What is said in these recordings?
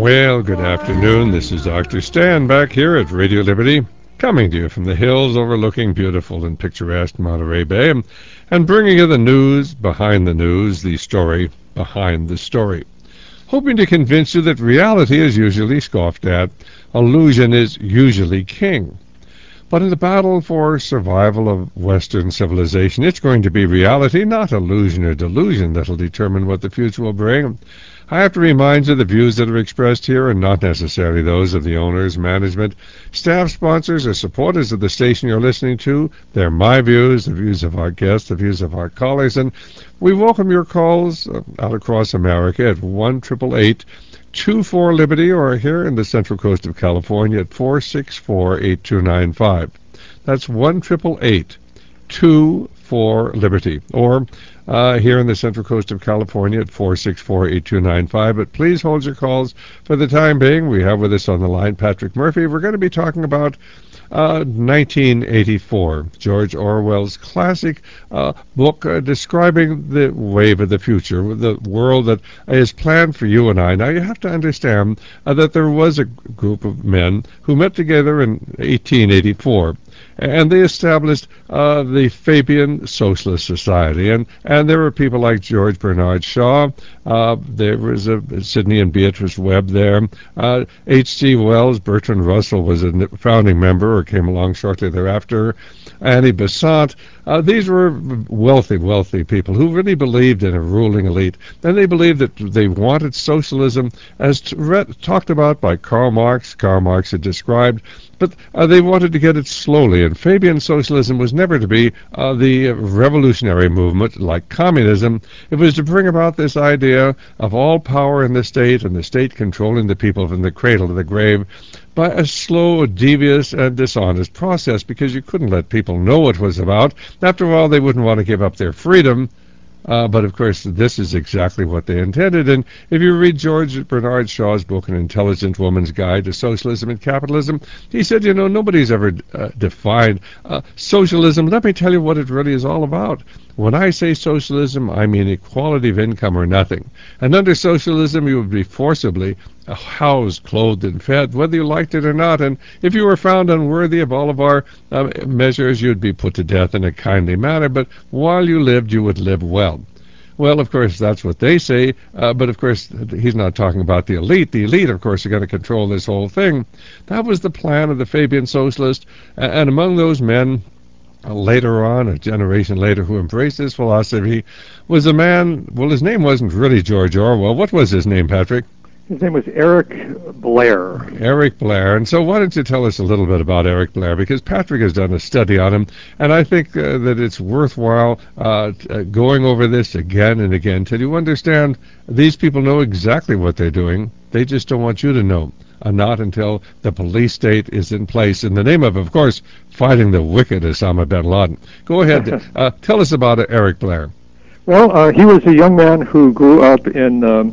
Well, good afternoon. This is Dr. Stan back here at Radio Liberty, coming to you from the hills overlooking beautiful and picturesque Monterey Bay, and bringing you the news behind the news, the story behind the story. Hoping to convince you that reality is usually scoffed at, illusion is usually king. But in the battle for survival of Western civilization, it's going to be reality, not illusion or delusion, that'll determine what the future will bring. I have to remind you the views that are expressed here are not necessarily those of the owners, management, staff, sponsors, or supporters of the station you're listening to. They're my views, the views of our guests, the views of our callers, and we welcome your calls out across America at 1-888-24-LIBERTY or here in the Central Coast of California at 464-8295. That's 1-888-24-LIBERTY or here in the Central Coast of California at 464-8295. But please hold your calls for the time being. We have with us on the line Patrick Murphy. We're going to be talking about 1984, George Orwell's classic book describing the wave of the future, the world that is planned for you and I. Now, you have to understand that there was a group of men who met together in 1884, and they established the Fabian Socialist Society. And there were people like George Bernard Shaw. There was Sidney and Beatrice Webb there. H.G. Wells, Bertrand Russell was a founding member or came along shortly thereafter. Annie Besant. These were wealthy people who really believed in a ruling elite. And they believed that they wanted socialism as talked about by Karl Marx. Karl Marx had described, but they wanted to get it slowly. And Fabian socialism was never to be the revolutionary movement like communism. It was to bring about this idea of all power in the state and the state controlling the people from the cradle to the grave by a slow, devious, and dishonest process, because you couldn't let people know what it was about. After all, they wouldn't want to give up their freedom. But, of course, this is exactly what they intended. And if you read George Bernard Shaw's book, An Intelligent Woman's Guide to Socialism and Capitalism, he said, nobody's ever defined socialism. Let me tell you what it really is all about. When I say socialism, I mean equality of income or nothing. And under socialism, you would be forcibly housed, clothed, and fed, whether you liked it or not. And if you were found unworthy of all of our measures, you'd be put to death in a kindly manner. But while you lived, you would live well. Well, of course, that's what they say, but of course, he's not talking about the elite. The elite, of course, are going to control this whole thing. That was the plan of the Fabian Socialist, and among those men, later on, a generation later, who embraced this philosophy, was a man, well, his name wasn't really George Orwell. What was his name, Patrick? His name was Eric Blair. Eric Blair. And so why don't you tell us a little bit about Eric Blair, because Patrick has done a study on him, and I think that it's worthwhile going over this again and again till you understand these people know exactly what they're doing. They just don't want you to know. Not until the police state is in place in the name of course, fighting the wicked Osama bin Laden. Go ahead. Tell us about Eric Blair. Well, he was a young man who grew up in the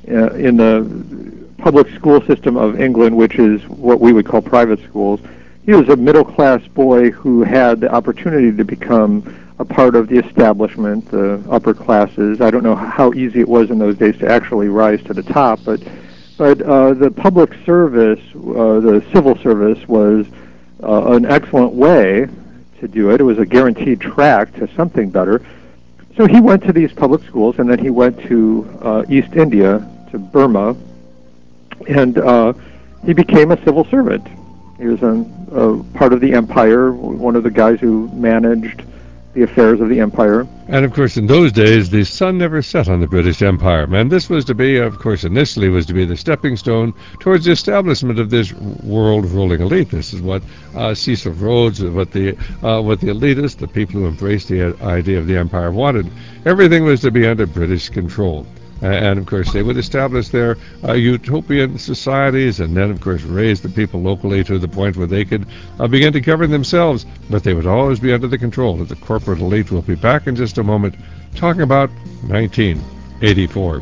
public school system of England, which is what we would call private schools. He was a middle-class boy who had the opportunity to become a part of the establishment, the upper classes. I don't know how easy it was in those days to actually rise to the top, but the public service, the civil service, was an excellent way to do it. It was a guaranteed track to something better. So he went to these public schools, and then he went to East India, to Burma, and he became a civil servant. He was a part of the empire, one of the guys who managed the affairs of the empire. And, of course, in those days, the sun never set on the British Empire. And this was to be, of course, initially was to be the stepping stone towards the establishment of this world ruling elite. This is what Cecil Rhodes, what the elitists, the people who embraced the idea of the empire wanted. Everything was to be under British control. And, of course, they would establish their utopian societies and then, of course, raise the people locally to the point where they could begin to govern themselves. But they would always be under the control of the corporate elite. We'll be back in just a moment talking about 1984.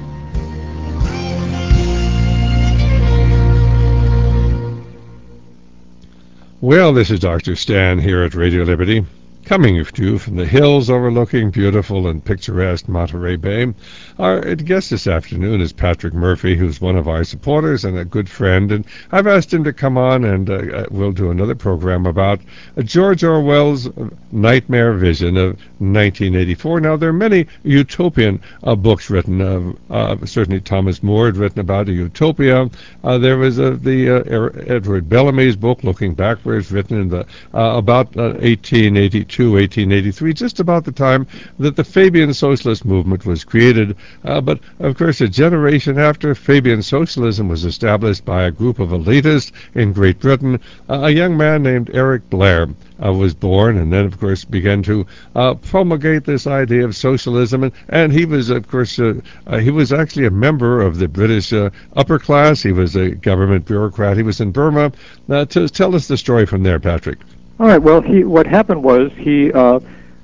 Well, this is Dr. Stan here at Radio Liberty, Coming to you from the hills overlooking beautiful and picturesque Monterey Bay, our guest this afternoon is Patrick Murphy, who's one of our supporters and a good friend. And I've asked him to come on, and we'll do another program about George Orwell's nightmare vision of 1984. Now, there are many utopian books written. Certainly Thomas More had written about a utopia. There was Edward Bellamy's book, Looking Backwards, written in about 1882. 1883, just about the time that the Fabian Socialist movement was created. But, of course, a generation after Fabian Socialism was established by a group of elitists in Great Britain, a young man named Eric Blair was born, and then, of course, began to promulgate this idea of socialism. And he was, of course, he was actually a member of the British upper class. He was a government bureaucrat. He was in Burma. Tell us the story from there, Patrick. All right. Well, what happened was he was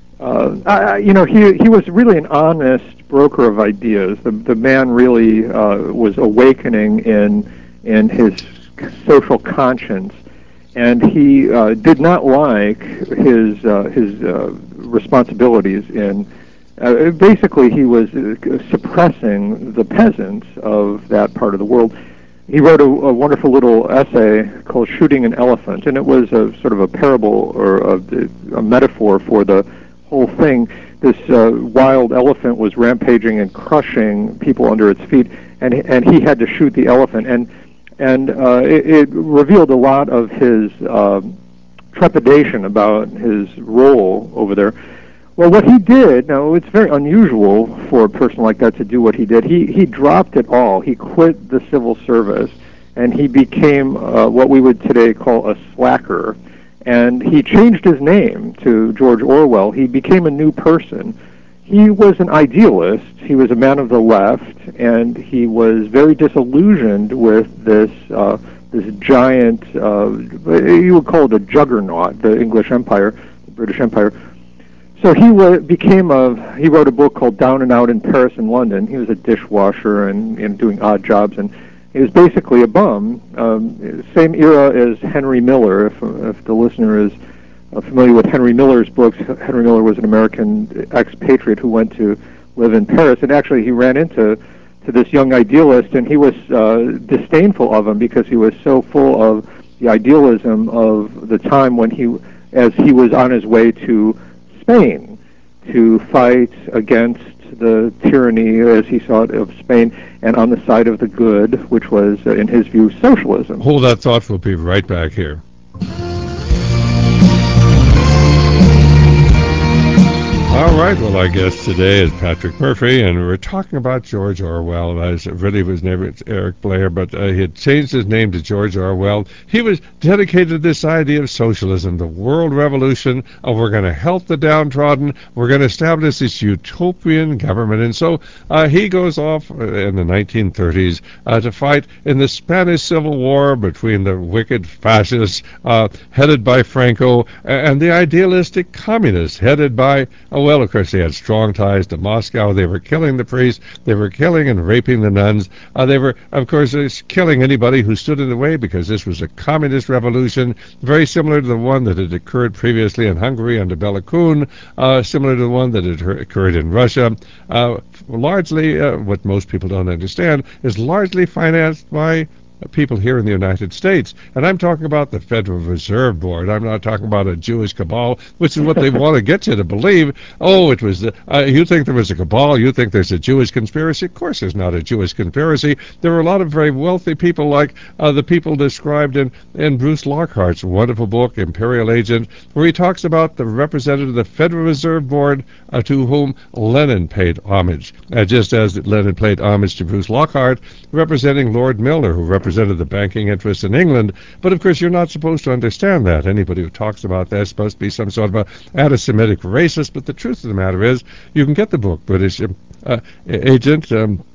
really an honest broker of ideas. The man really was awakening in his social conscience, and he did not like his responsibilities in. Basically, he was suppressing the peasants of that part of the world. He wrote a wonderful little essay called Shooting an Elephant, and it was a sort of a parable or a metaphor for the whole thing. This wild elephant was rampaging and crushing people under its feet, and he had to shoot the elephant. And it revealed a lot of his trepidation about his role over there. Well, what he did, now it's very unusual for a person like that to do what he did. He dropped it all. He quit the civil service, and he became what we would today call a slacker. And he changed his name to George Orwell. He became a new person. He was an idealist. He was a man of the left, and he was very disillusioned with this giant, you would call it a juggernaut, the English Empire, the British Empire. So he wrote a book called Down and Out in Paris and London. He was a dishwasher and doing odd jobs, and he was basically a bum. Same era as Henry Miller. If the listener is familiar with Henry Miller's books, Henry Miller was an American expatriate who went to live in Paris, and actually he ran into this young idealist, and he was disdainful of him because he was so full of the idealism of the time when he was on his way to Spain to fight against the tyranny, as he saw it, of Spain, and on the side of the good, which was, in his view, socialism. Hold that thought. We'll be right back here. All right, well, our guest today is Patrick Murphy, and we're talking about George Orwell. As it really was never Eric Blair, but he had changed his name to George Orwell. He was dedicated to this idea of socialism, the world revolution, of we're going to help the downtrodden, we're going to establish this utopian government. And so he goes off in the 1930s to fight in the Spanish Civil War between the wicked fascists headed by Franco and the idealistic communists headed by well, of course, they had strong ties to Moscow. They were killing the priests. They were killing and raping the nuns. They were, of course, killing anybody who stood in the way because this was a communist revolution, very similar to the one that had occurred previously in Hungary under Bela Kun, similar to the one that had occurred in Russia. Largely, what most people don't understand, is largely financed by people here in the United States. And I'm talking about the Federal Reserve Board. I'm not talking about a Jewish cabal, which is what they want to get you to believe. Oh, it was you think there was a cabal, you think there's a Jewish conspiracy. Of course there's not a Jewish conspiracy. There were a lot of very wealthy people like the people described in Bruce Lockhart's wonderful book, Imperial Agent, where he talks about the representative of the Federal Reserve Board to whom Lenin paid homage, just as Lenin paid homage to Bruce Lockhart, representing Lord Milner, who represented the banking interests in England. But of course you're not supposed to understand that. Anybody who talks about that is supposed to be some sort of an anti-Semitic racist, but the truth of the matter is you can get the book British Agent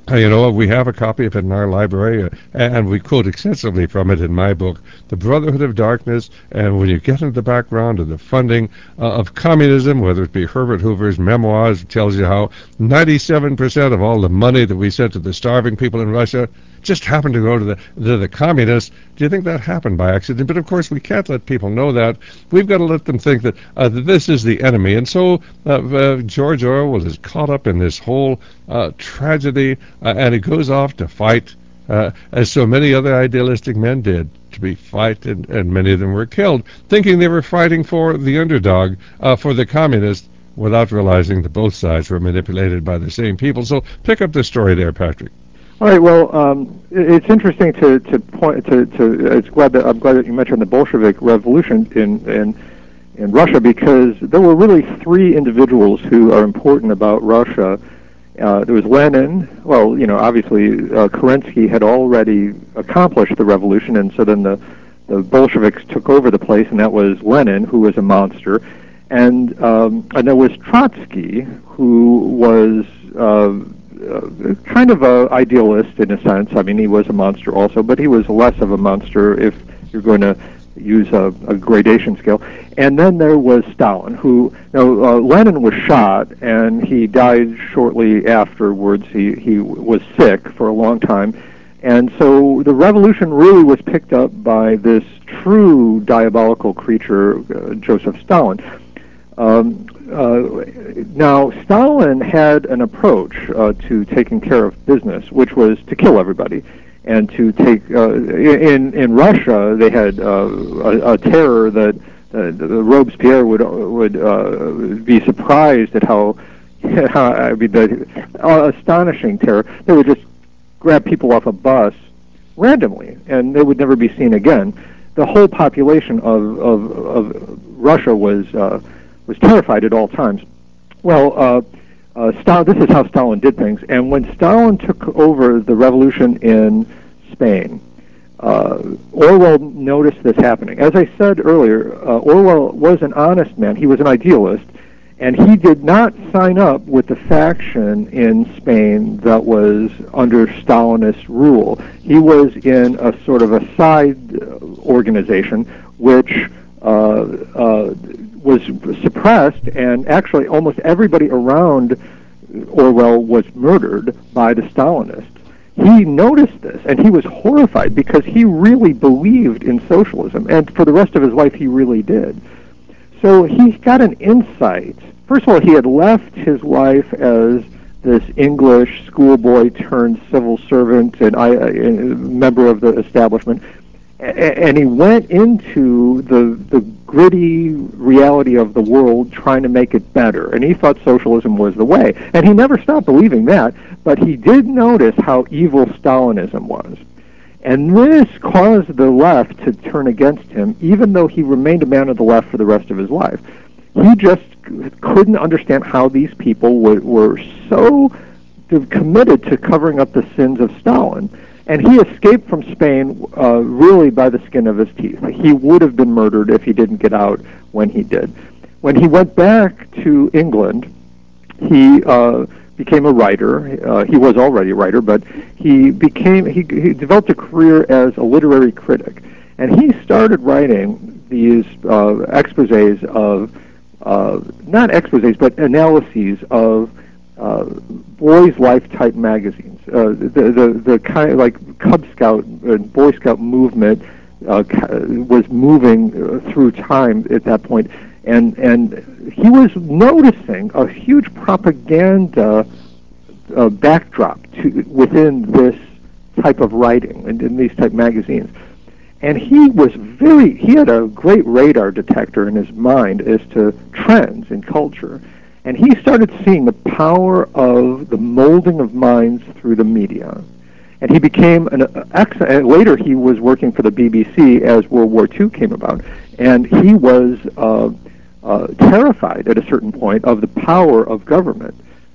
We have a copy of it in our library, and we quote extensively from it in my book, The Brotherhood of Darkness. And when you get into the background of the funding of communism, whether it be Herbert Hoover's memoirs, it tells you how 97% of all the money that we sent to the starving people in Russia just happened to go to the communists. Do you think that happened by accident? But of course, we can't let people know that. We've got to let them think that this is the enemy. And so George Orwell is caught up in this whole tragedy, and he goes off to fight, as so many other idealistic men did, to fight, and many of them were killed, thinking they were fighting for the underdog, for the communists, without realizing that both sides were manipulated by the same people. So pick up the story there, Patrick. All right. Well, it's interesting to point to. I'm glad that you mentioned the Bolshevik Revolution in Russia, because there were really three individuals who are important about Russia. There was Lenin. Well, obviously Kerensky had already accomplished the revolution, and so then the Bolsheviks took over the place, and that was Lenin, who was a monster, and there was Trotsky, who was kind of a idealist in a sense. I mean, he was a monster also, but he was less of a monster if you're going to use a gradation scale. And then there was Stalin, who, Lenin was shot, and he died shortly afterwards. He was sick for a long time. And so the revolution really was picked up by this true diabolical creature, Joseph Stalin. Now, Stalin had an approach to taking care of business, which was to kill everybody, and to take. In Russia, they had a terror that Robespierre would be surprised at how the astonishing terror. They would just grab people off a bus randomly, and they would never be seen again. The whole population of Russia was terrified at all times. Well, this is how Stalin did things. And when Stalin took over the revolution in Spain, Orwell noticed this happening. As I said earlier, Orwell was an honest man. He was an idealist, and he did not sign up with the faction in Spain that was under Stalinist rule. He was in a sort of a side organization which was suppressed, and actually almost everybody around Orwell was murdered by the Stalinists. He noticed this, and he was horrified because he really believed in socialism, and for the rest of his life he really did. So he got an insight. First of all, he had left his life as this English schoolboy turned civil servant and member of the establishment, and he went into the gritty reality of the world trying to make it better, and he thought socialism was the way. And he never stopped believing that, but he did notice how evil Stalinism was. And this caused the left to turn against him, even though he remained a man of the left for the rest of his life. He just couldn't understand how these people were so committed to covering up the sins of Stalin. And he escaped from Spain really by the skin of his teeth. He would have been murdered if he didn't get out when he did. When he went back to England, he became a writer. He was already a writer, but he developed a career as a literary critic. And he started writing these exposés of, not exposés, but analyses of boys' life type magazines. The kind of like Cub Scout and Boy Scout movement was moving through time at that point, and he was noticing a huge propaganda backdrop within this type of writing and in these type magazines. And he had a great radar detector in his mind as to trends in culture. And he started seeing the power of the molding of minds through the media. And he became later he was working for the BBC as World War II came about. And he was terrified at a certain point of the power of government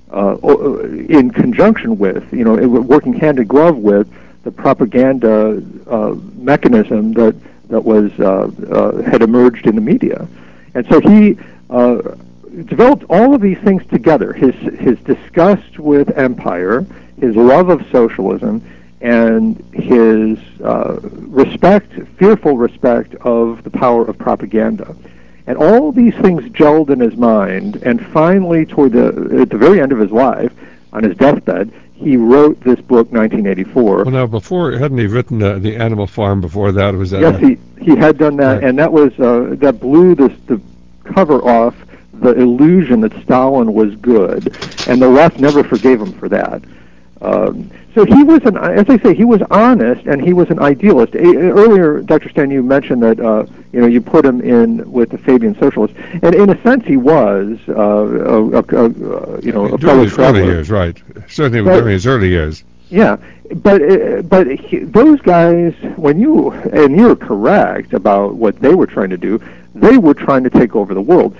in conjunction with, working hand in glove with the propaganda mechanism that was had emerged in the media. And so he developed all of these things together: his disgust with empire, his love of socialism, and his fearful respect of the power of propaganda. And all these things gelled in his mind, and finally, at the very end of his life, on his deathbed, he wrote this book, 1984. Well, now, hadn't he written The Animal Farm before that? Was that? Yes, he had done that, right. And that was that blew the cover off the illusion that Stalin was good, and the left never forgave him for that. So he was as I say, he was honest, and he was an idealist. Earlier, Dr. Stan, you mentioned that you put him in with the Fabian Socialists, and in a sense, he was a fellow traveler. Early years, right? Certainly during his early years. Yeah, but those guys, and you're correct about what they were trying to do. They were trying to take over the world.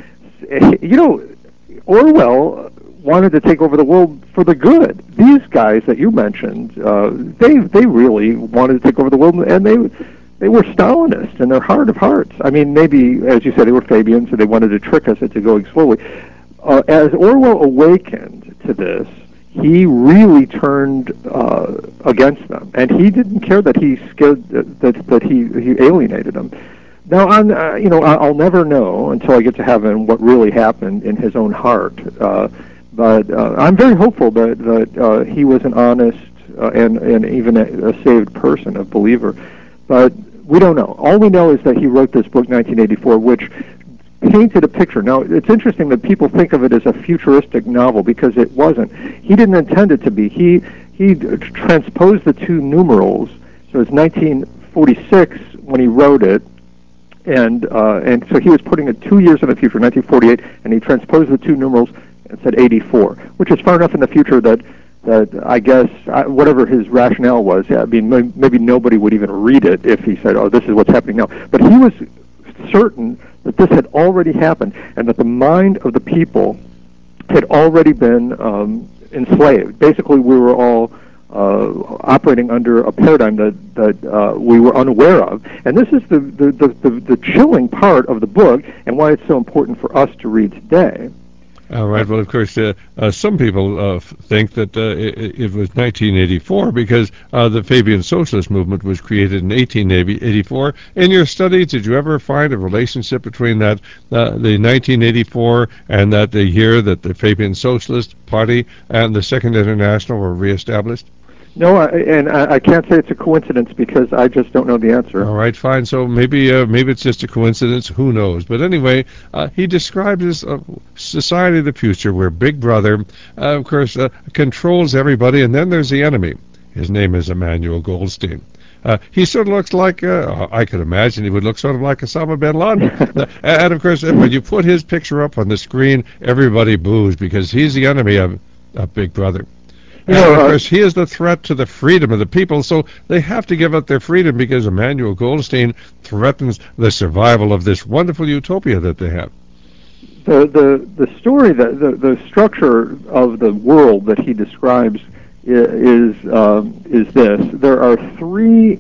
Orwell wanted to take over the world for the good. These guys that you mentioned, they really wanted to take over the world, and they were Stalinists in their heart of hearts. I mean, maybe, as you said, they were Fabians, so they wanted to trick us into going slowly. As Orwell awakened to this, he really turned against them, and he didn't care that he alienated them. Now, I'll never know until I get to heaven what really happened in his own heart. But I'm very hopeful that he was an honest and even a saved person, a believer. But we don't know. All we know is that he wrote this book, 1984, which painted a picture. Now, it's interesting that people think of it as a futuristic novel, because it wasn't. He didn't intend it to be. He transposed the two numerals. So it's 1946 when he wrote it, and so he was putting it 2 years in the future, 1948, and he transposed the two numerals and said 84, which is far enough in the future that I guess whatever his rationale was, I mean, maybe nobody would even read it if he said, "Oh, this is what's happening now." But he was certain that this had already happened, and that the mind of the people had already been enslaved. Basically, we were all operating under a paradigm that we were unaware of, and this is the chilling part of the book, and why it's so important for us to read today. All right. Well, of course, some people think that it was 1984 because the Fabian Socialist movement was created in 1884. In your studies, did you ever find a relationship between that, the 1984, and that the year that the Fabian Socialist Party and the Second International were reestablished? No, I can't say it's a coincidence, because I just don't know the answer. All right, fine. So maybe it's just a coincidence. Who knows? But anyway, he describes this society of the future where Big Brother, of course, controls everybody, and then there's the enemy. His name is Emmanuel Goldstein. He sort of looks like, I could imagine he would look sort of like Osama bin Laden. And of course, when you put his picture up on the screen, everybody boos, because he's the enemy of Big Brother. And of course, he is the threat to the freedom of the people, so they have to give up their freedom, because Emmanuel Goldstein threatens the survival of this wonderful utopia that they have. The story, the structure of the world that he describes is this. There are three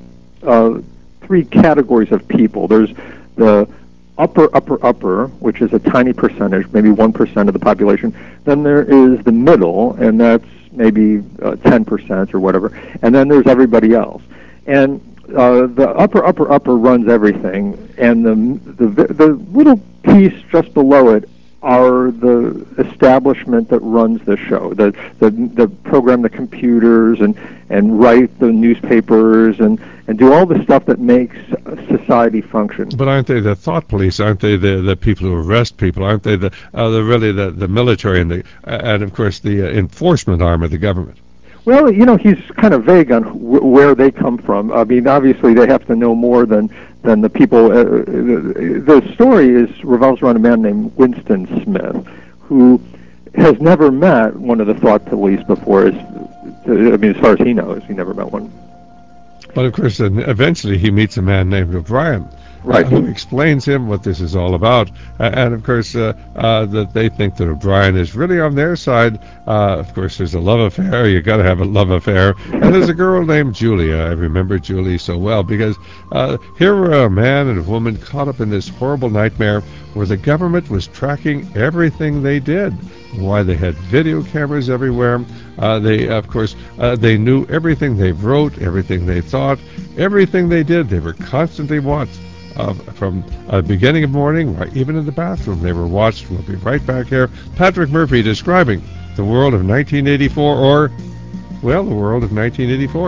categories of people. There's the upper, which is a tiny percentage, maybe 1% of the population. Then there is the middle, and that's maybe 10% or whatever. And then there's everybody else. And the upper runs everything, and the little piece just below it are the establishment that runs the show, the program the computers and write the newspapers and do all the stuff that makes society function. But aren't they the thought police? Aren't they the people who arrest people? Aren't they the military and of course the enforcement arm of the government? Well, he's kind of vague on where they come from. I mean, obviously they have to know more than the people. The story revolves around a man named Winston Smith, who has never met one of the thought police before. As far as he knows, he never met one. But of course, then eventually he meets a man named O'Brien, Right. who explains him what this is all about. And of course, that they think that O'Brien is really on their side. Of course, there's a love affair. You got to have a love affair. And there's a girl named Julia. I remember Julie so well because here were a man and a woman caught up in this horrible nightmare where the government was tracking everything they did. Why they had video cameras everywhere. They knew everything they wrote, everything they thought, everything they did. They were constantly watched. From beginning of morning, right, even in the bathroom, they were watched. We'll be right back here. Patrick Murphy describing the world of 1984, or, well, the world of 1984.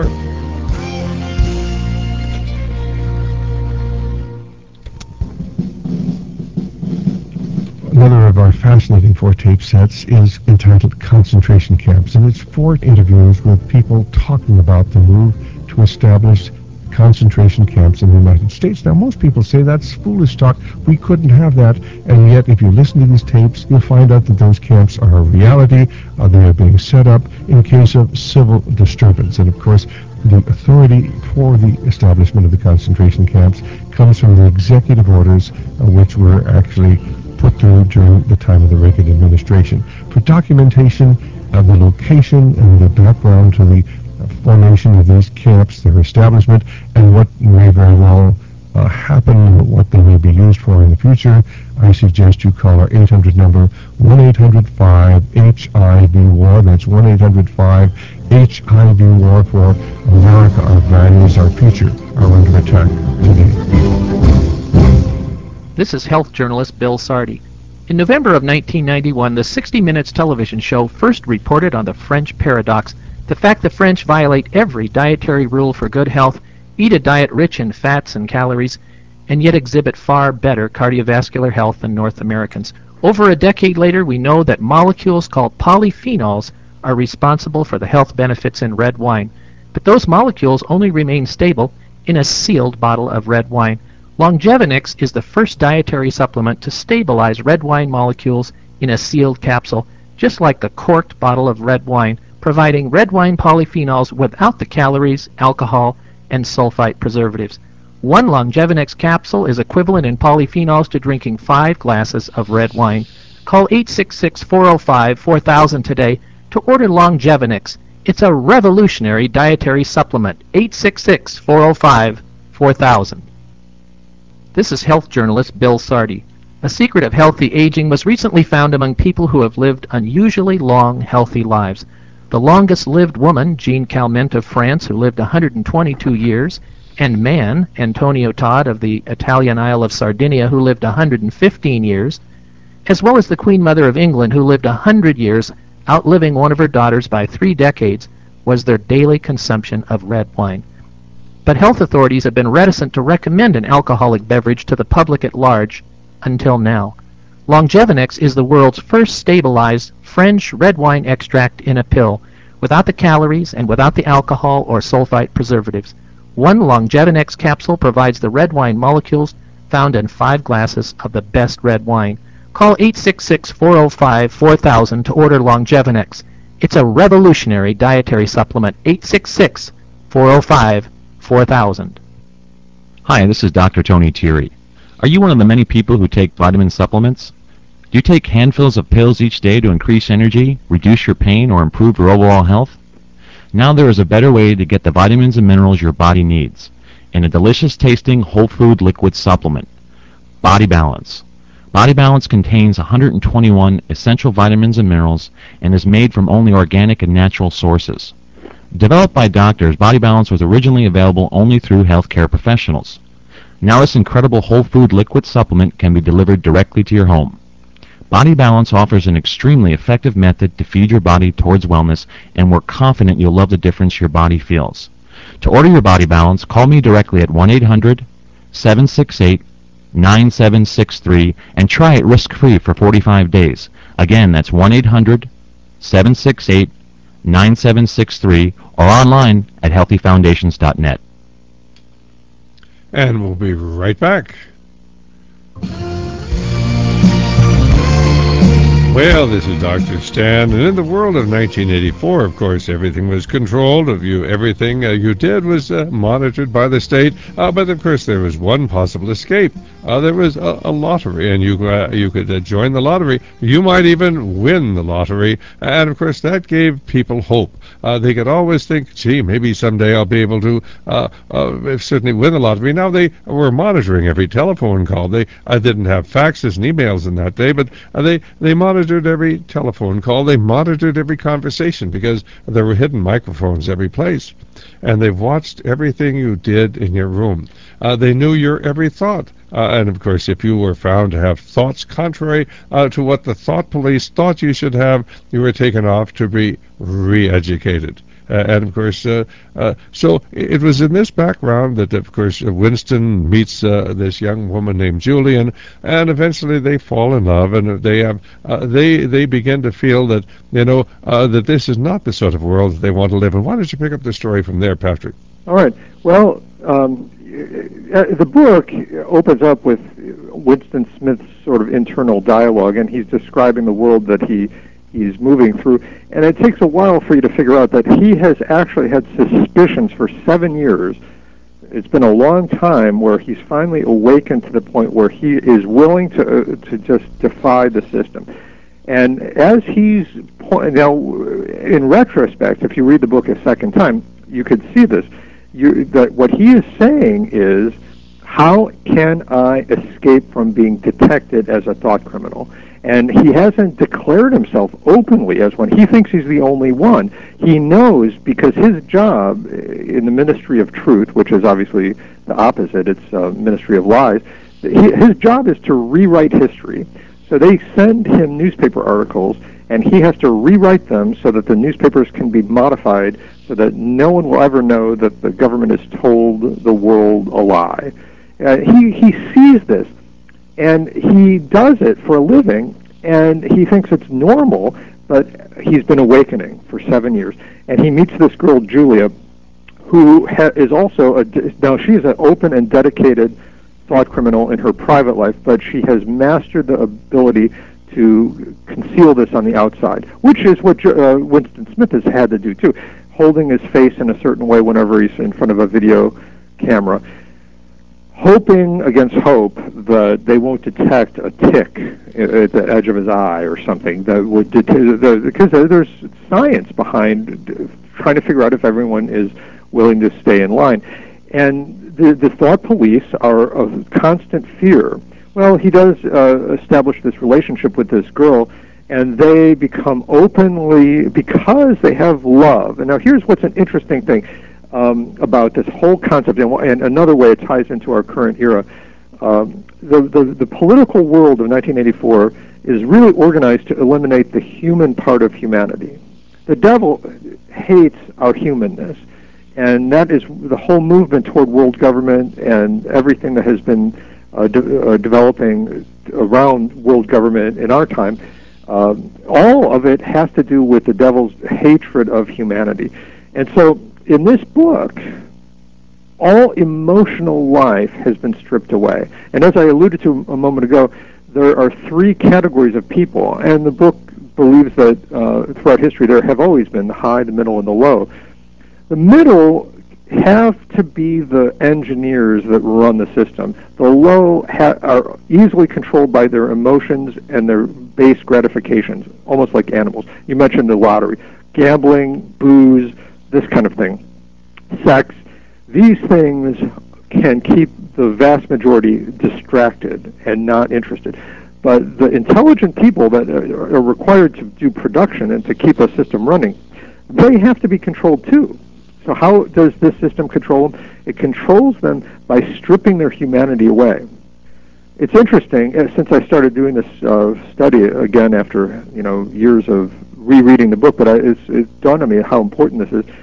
Another of our fascinating 4 tape sets is entitled Concentration Camps, and it's 4 interviews with people talking about the move to establish concentration camps in the United States. Now, most people say that's foolish talk. We couldn't have that, and yet if you listen to these tapes, you'll find out that those camps are a reality. They are being set up in case of civil disturbance, and of course, the authority for the establishment of the concentration camps comes from the executive orders, which were actually put through during the time of the Reagan administration. For documentation of the location and the background to the formation of these camps, their establishment, and what may very well happen, what they may be used for in the future, I suggest you call our 800 number, 1-800-5-HIV-WAR. That's 1-800-5-HIV-WAR for America. Our values, our future are under attack today. This is health journalist Bill Sardi. In November of 1991, the 60 Minutes television show first reported on the French paradox, the fact the French violate every dietary rule for good health, eat a diet rich in fats and calories, and yet exhibit far better cardiovascular health than North Americans. Over a decade later, we know that molecules called polyphenols are responsible for the health benefits in red wine, but those molecules only remain stable in a sealed bottle of red wine. Longevinix is the first dietary supplement to stabilize red wine molecules in a sealed capsule, just like the corked bottle of red wine, providing red wine polyphenols without the calories, alcohol, and sulfite preservatives. One Longevinix capsule is equivalent in polyphenols to drinking 5 glasses of red wine. Call 866-405-4000 today to order Longevinix. It's a revolutionary dietary supplement. 866-405-4000. This is health journalist Bill Sardi. A secret of healthy aging was recently found among people who have lived unusually long, healthy lives. The longest-lived woman, Jean Calment of France, who lived 122 years, and man, Antonio Todd of the Italian Isle of Sardinia, who lived 115 years, as well as the Queen Mother of England, who lived 100 years, outliving one of her daughters by 3 decades, was their daily consumption of red wine. But health authorities have been reticent to recommend an alcoholic beverage to the public at large until now. Longevinix is the world's first stabilized French red wine extract in a pill, without the calories and without the alcohol or sulfite preservatives. One Longevinix capsule provides the red wine molecules found in 5 glasses of the best red wine. Call 866-405-4000 to order Longevinix. It's a revolutionary dietary supplement. 866-405-4000. Hi, this is Dr. Tony Thierry. Are you one of the many people who take vitamin supplements? Do you take handfuls of pills each day to increase energy, reduce your pain, or improve your overall health? Now there is a better way to get the vitamins and minerals your body needs in a delicious-tasting whole food liquid supplement, Body Balance. Body Balance contains 121 essential vitamins and minerals and is made from only organic and natural sources. Developed by doctors, Body Balance was originally available only through healthcare professionals. Now this incredible whole food liquid supplement can be delivered directly to your home. Body Balance offers an extremely effective method to feed your body towards wellness, and we're confident you'll love the difference your body feels. To order your Body Balance, call me directly at 1-800-768-9763 and try it risk-free for 45 days. Again, that's 1-800-768-9763 or online at healthyfoundations.net. And we'll be right back. Well, this is Dr. Stan, and in the world of 1984, of course, everything was controlled. Everything you did was monitored by the state. But of course, there was one possible escape. There was a lottery, and you could join the lottery. You might even win the lottery, and of course, that gave people hope. They could always think, gee, maybe someday I'll be able to certainly win the lottery. Now they were monitoring every telephone call. They didn't have faxes and emails in that day, but they monitored every telephone call. They monitored every conversation because there were hidden microphones every place. And they've watched everything you did in your room. They knew your every thought. And of course, if you were found to have thoughts contrary to what the thought police thought you should have, you were taken off to be re-educated. And of course, so it was in this background that, of course, Winston meets this young woman named Julian, and eventually they fall in love, and they begin to feel that that this is not the sort of world that they want to live in. Why don't you pick up the story from there, Patrick? All right. Well, the book opens up with Winston Smith's sort of internal dialogue, and he's describing the world that he's moving through. And it takes a while for you to figure out that he has actually had suspicions for 7 years. It's been a long time where he's finally awakened to the point where he is willing to just defy the system. And as he's now, in retrospect, if you read the book a second time, you could see this. That what he is saying is, how can I escape from being detected as a thought criminal? And he hasn't declared himself openly as one. He thinks he's the only one. He knows, because his job in the Ministry of Truth, which is obviously the opposite, it's Ministry of Lies, his job is to rewrite history. So they send him newspaper articles, and he has to rewrite them so that the newspapers can be modified so that no one will ever know that the government has told the world a lie. He sees this, and he does it for a living, and he thinks it's normal, but he's been awakening for 7 years. And he meets this girl, Julia, who is also, now she's an open and dedicated thought criminal in her private life, but she has mastered the ability to conceal this on the outside, which is what Winston Smith has had to do too, holding his face in a certain way whenever he's in front of a video camera, hoping against hope that they won't detect a tick at the edge of his eye or something that would because there's science behind trying to figure out if everyone is willing to stay in line. And the thought police are of constant fear. Well, he does establish this relationship with this girl, and they become openly, because they have love. And now here's what's an interesting thing about this whole concept, and another way it ties into our current era. The political world of 1984 is really organized to eliminate the human part of humanity. The devil hates our humanness, and that is the whole movement toward world government and everything that has been developing around world government in our time. All of it has to do with the devil's hatred of humanity. And so in this book, all emotional life has been stripped away. And as I alluded to a moment ago, there are 3 categories of people, and the book believes that throughout history there have always been the high, the middle, and the low. The middle have to be the engineers that run the system. The low are easily controlled by their emotions and their base gratifications, almost like animals. You mentioned the lottery, gambling, booze, this kind of thing, sex. These things can keep the vast majority distracted and not interested. But the intelligent people that are required to do production and to keep a system running, they have to be controlled too. So how does this system control them? It controls them by stripping their humanity away. It's interesting, since I started doing this study again after years of rereading the book, but it's dawned on me how important this is.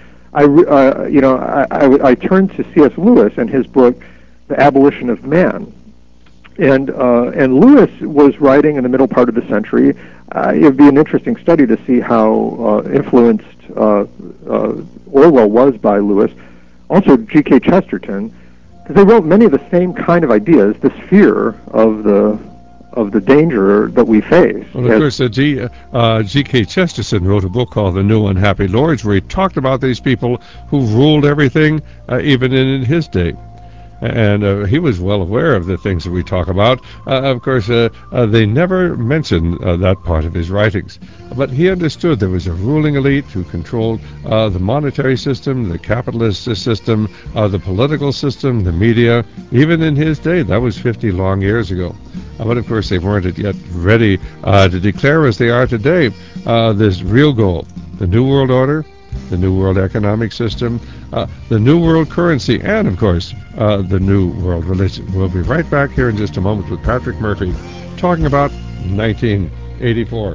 I turned to C.S. Lewis and his book, The Abolition of Man. And Lewis was writing in the middle part of the century. It would be an interesting study to see how influenced Orwell was by Lewis. Also G.K. Chesterton, because they wrote many of the same kind of ideas, this fear of the of the danger that we face. Well, of course, G.K. Chesterton wrote a book called The New Unhappy Lords, where he talked about these people who ruled everything, even in his day. And he was well aware of the things that we talk about. Of course, they never mentioned that part of his writings. But he understood there was a ruling elite who controlled the monetary system, the capitalist system, the political system, the media. Even in his day, that was 50 long years ago. But of course, they weren't yet ready to declare, as they are today, this real goal, the New World Order, the New World Economic System, the New World Currency, and, of course, the New World Religion. We'll be right back here in just a moment with Patrick Murphy talking about 1984.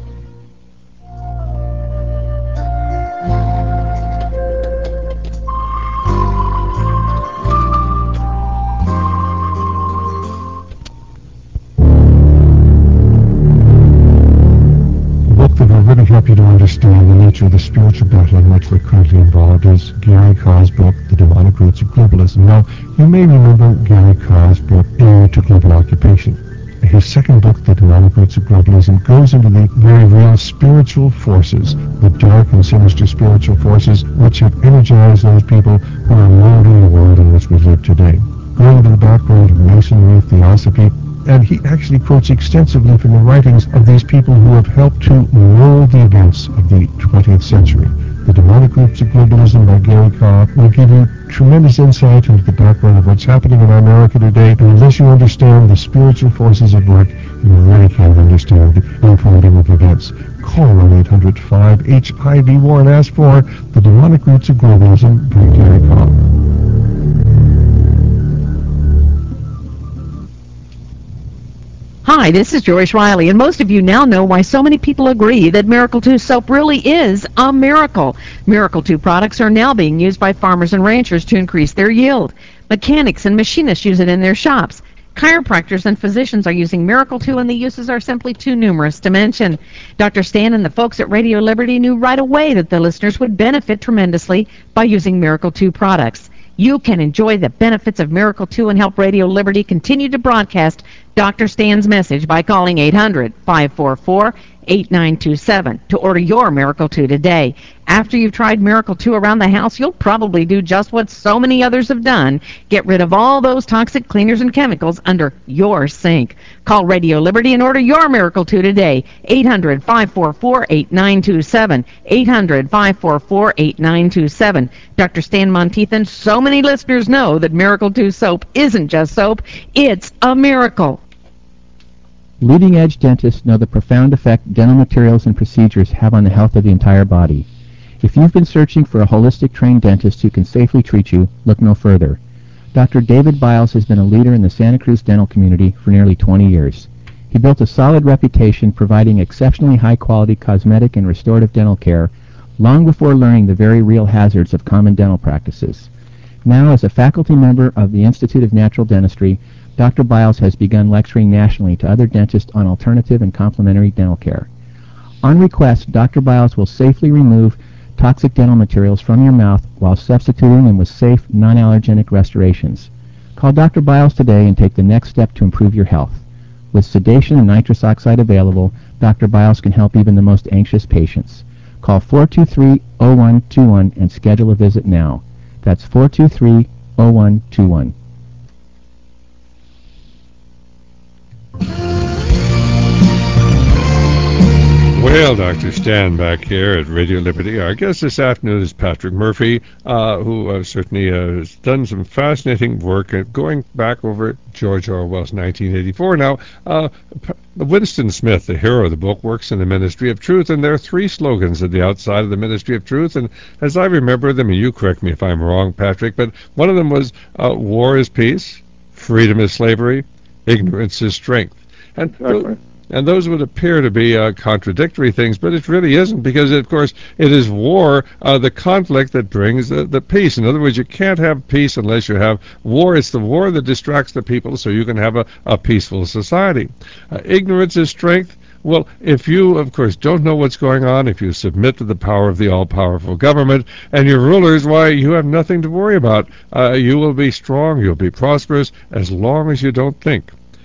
Really help you to understand the nature of the spiritual battle in which we're currently involved is Gary Carr's book, The Demonic Roots of Globalism. Now, you may remember Gary Carr's book, Heir to Global Occupation. His second book, The Demonic Roots of Globalism, goes into the very real spiritual forces, the dark and sinister spiritual forces which have energized those people who are molding the world in which we live today. Going into the background of Masonry, Theosophy, and he actually quotes extensively from the writings of these people who have helped to mold the events of the 20th century. The Demonic Roots of Globalism by Gary Carr will give you tremendous insight into the background of what's happening in America today, and unless you understand the spiritual forces at work, you really can't understand the unfolding of events. Call 1-800-5-HIV-WAR and ask for The Demonic Roots of Globalism by Gary Carr. Hi, this is Joyce Riley, and most of you now know why so many people agree that Miracle 2 soap really is a miracle. Miracle 2 products are now being used by farmers and ranchers to increase their yield. Mechanics and machinists use it in their shops. Chiropractors and physicians are using Miracle 2, and the uses are simply too numerous to mention. Dr. Stan and the folks at Radio Liberty knew right away that the listeners would benefit tremendously by using Miracle 2 products. You can enjoy the benefits of Miracle 2 and help Radio Liberty continue to broadcast Dr. Stan's message by calling 800-544-8927 to order your Miracle 2 today. After you've tried Miracle 2 around the house, you'll probably do just what so many others have done. Get rid of all those toxic cleaners and chemicals under your sink. Call Radio Liberty and order your Miracle 2 today. 800-544-8927. 800-544-8927. Dr. Stan Monteith, so many listeners know that Miracle 2 soap isn't just soap, it's a miracle. Leading-edge dentists know the profound effect dental materials and procedures have on the health of the entire body. If you've been searching for a holistic trained dentist who can safely treat you, look no further. Dr. David Biles has been a leader in the Santa Cruz dental community for nearly 20 years. He built a solid reputation providing exceptionally high-quality cosmetic and restorative dental care long before learning the very real hazards of common dental practices. Now, as a faculty member of the Institute of Natural Dentistry, Dr. Biles has begun lecturing nationally to other dentists on alternative and complementary dental care. On request, Dr. Biles will safely remove toxic dental materials from your mouth while substituting them with safe, non-allergenic restorations. Call Dr. Biles today and take the next step to improve your health. With sedation and nitrous oxide available, Dr. Biles can help even the most anxious patients. Call 423-0121 and schedule a visit now. That's 423-0121. Well, Dr. Stan back here at Radio Liberty. Our guest this afternoon is Patrick Murphy, who certainly has done some fascinating work going back over George Orwell's 1984. Now, Winston Smith, the hero of the book, works in the Ministry of Truth, and there are three slogans at the outside of the Ministry of Truth, and as I remember them, and you correct me if I'm wrong, Patrick, but one of them was war is peace, freedom is slavery, ignorance is strength. And Exactly. And those would appear to be contradictory things, but it really isn't, because, of course, it is war, the conflict, that brings the peace. In other words, you can't have peace unless you have war. It's the war that distracts the people so you can have a peaceful society. Ignorance is strength. Well, if you, of course, don't know what's going on, if you submit to the power of the all-powerful government and your rulers, why, you have nothing to worry about. You will be strong, you'll be prosperous, as long as you don't think.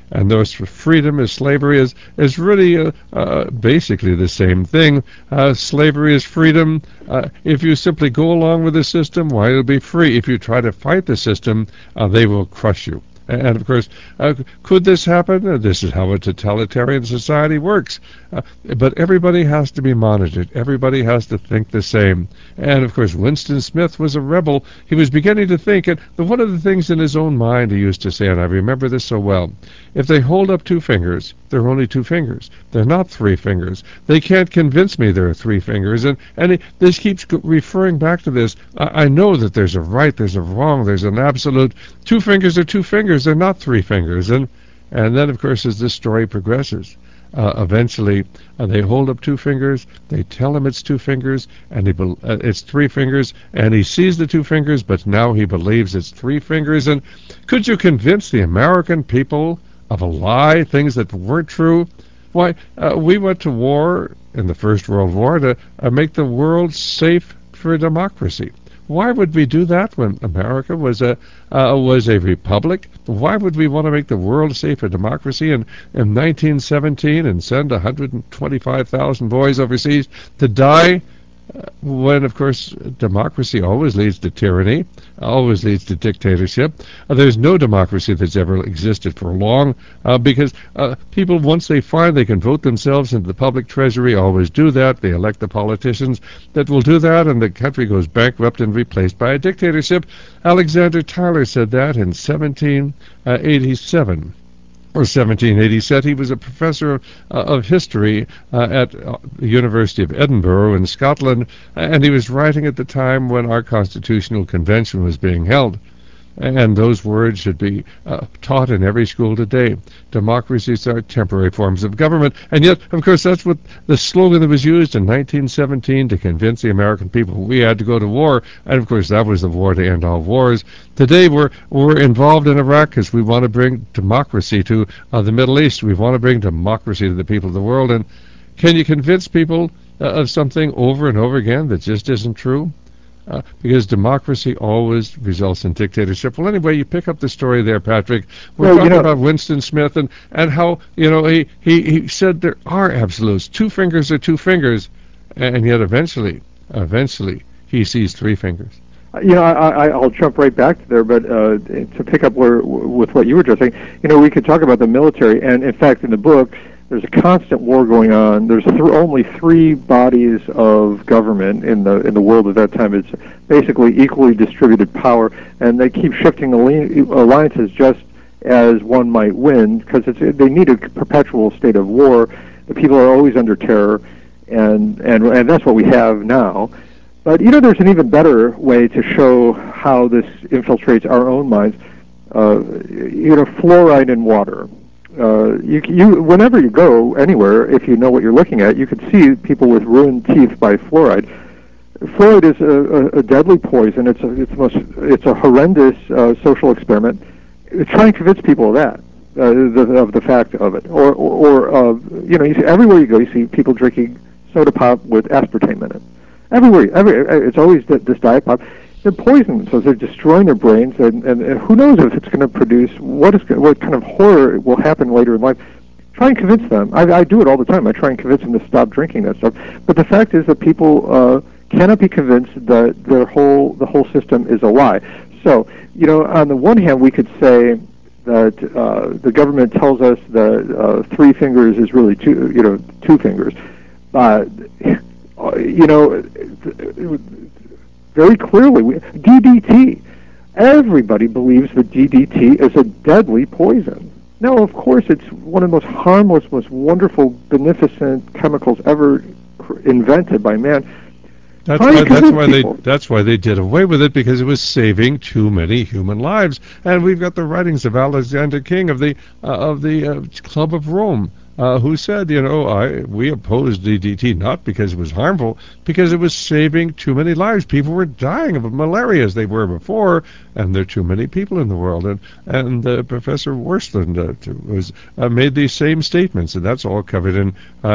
And those for freedom as slavery is really basically the same thing. Slavery is freedom. If you simply go along with the system, why, you'll be free. If you try to fight the system, they will crush you. And of course, could this happen? This is how a totalitarian society works. But everybody has to be monitored. Everybody has to think the same. And of course, Winston Smith was a rebel. He was beginning to think, and one of the things in his own mind he used to say, and I remember this so well, if they hold up two fingers, they're only two fingers. They're not three fingers. They can't convince me there are three fingers. And this keeps referring back to this. I know that there's a right, there's a wrong, there's an absolute. Two fingers are two fingers. They're not three fingers. And then, of course, as this story progresses, eventually they hold up two fingers, they tell him it's two fingers, and it's three fingers, and he sees the two fingers, but now he believes it's three fingers. And could you convince the American people of a lie, things that weren't true? Why, we went to war in the First World War to make the world safe for democracy. Why would we do that when America was a republic? Why would we want to make the world safe for democracy in 1917 and send 125,000 boys overseas to die? When, of course, democracy always leads to tyranny, always leads to dictatorship. There's no democracy that's ever existed for long because people, once they find they can vote themselves into the public treasury, always do that. They elect the politicians that will do that, and the country goes bankrupt and replaced by a dictatorship. Alexander Tyler said that in 1787. Or 1780. He was a professor of history at the University of Edinburgh in Scotland, and he was writing at the time when our Constitutional Convention was being held. And those words should be taught in every school today. Democracies are temporary forms of government. And yet, of course, that's what the slogan that was used in 1917 to convince the American people we had to go to war. And, of course, that was the war to end all wars. Today, we're involved in Iraq because we want to bring democracy to the Middle East. We want to bring democracy to the people of the world. And can you convince people of something over and over again that just isn't true? Because democracy always results in dictatorship. Well, anyway, you pick up the story there, Patrick. We're talking about Winston Smith and how, he said there are absolutes. Two fingers are two fingers, and yet eventually, he sees three fingers. I'll jump right back there, but to pick up with what you were just saying, we could talk about the military, and in fact, in the book, there's a constant war going on. There's only three bodies of government in the world at that time. It's basically equally distributed power, and they keep shifting alliances just as one might win because they need a perpetual state of war. The people are always under terror, and that's what we have now. But there's an even better way to show how this infiltrates our own minds. Fluoride in water. Whenever you go anywhere, if you know what you're looking at, you can see people with ruined teeth by fluoride. Fluoride is a deadly poison. It's a horrendous social experiment. Try and convince people of that, of the fact of it. Or you see everywhere you go, you see people drinking soda pop with aspartame in it. Everywhere, it's always this diet pop. They're poisoning themselves. They're destroying their brains, and who knows if it's going to produce what kind of horror will happen later in life. Try and convince them. I do it all the time. I try and convince them to stop drinking that stuff. But the fact is that people cannot be convinced that the whole system is a lie. So, on the one hand, we could say that the government tells us that three fingers is really two fingers. Very clearly, DDT. Everybody believes that DDT is a deadly poison. Now, of course, it's one of the most harmless, most wonderful, beneficent chemicals ever invented by man. That's why they did away with it, because it was saving too many human lives. And we've got the writings of Alexander King of the Club of Rome. who said, we opposed DDT not because it was harmful, because it was saving too many lives. People were dying of malaria as they were before, and there are too many people in the world. And Professor Worsland made these same statements, and that's all covered in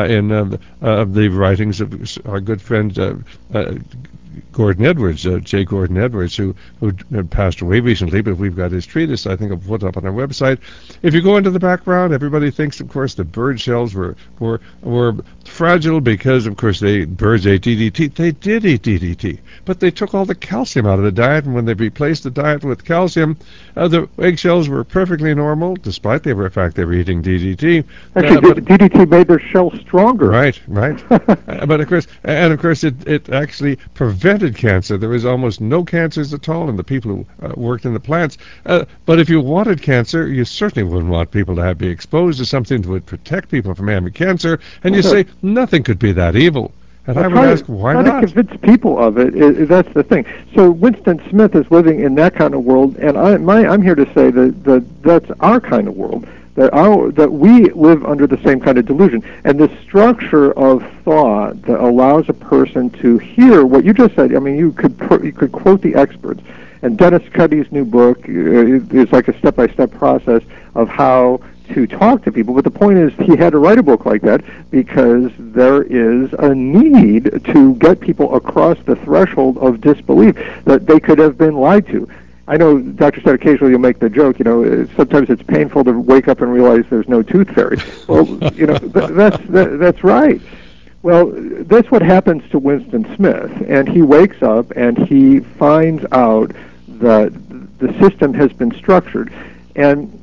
the writings of our good friend Gordon Edwards, J. Gordon Edwards, who passed away recently, but we've got his treatise, I think, I'll put up on our website. If you go into the background, everybody thinks, of course, the bird shells were fragile because, of course, birds ate DDT. They did eat DDT, but they took all the calcium out of the diet, and when they replaced the diet with calcium, the eggshells were perfectly normal, despite the fact they were eating DDT. Actually, DDT made their shells stronger. Right. But of course, it actually prevented cancer. There was almost no cancers at all in the people who worked in the plants. But if you wanted cancer, you certainly wouldn't want people to be exposed to something that would protect people from having cancer. And you say nothing could be that evil. And I would ask, why not? Trying to convince people of it, that's the thing. So Winston Smith is living in that kind of world, and I'm here to say that that's our kind of world. That we live under the same kind of delusion, and the structure of thought that allows a person to hear what you just said. I mean, you could quote the experts, and Dennis Cuddy's new book is like a step-by-step process of how to talk to people. But the point is, he had to write a book like that because there is a need to get people across the threshold of disbelief that they could have been lied to. I know, Dr. Stead, occasionally you'll make the joke, sometimes it's painful to wake up and realize there's no tooth fairy. Well, that's right. Well, that's what happens to Winston Smith, and he wakes up and he finds out that the system has been structured. And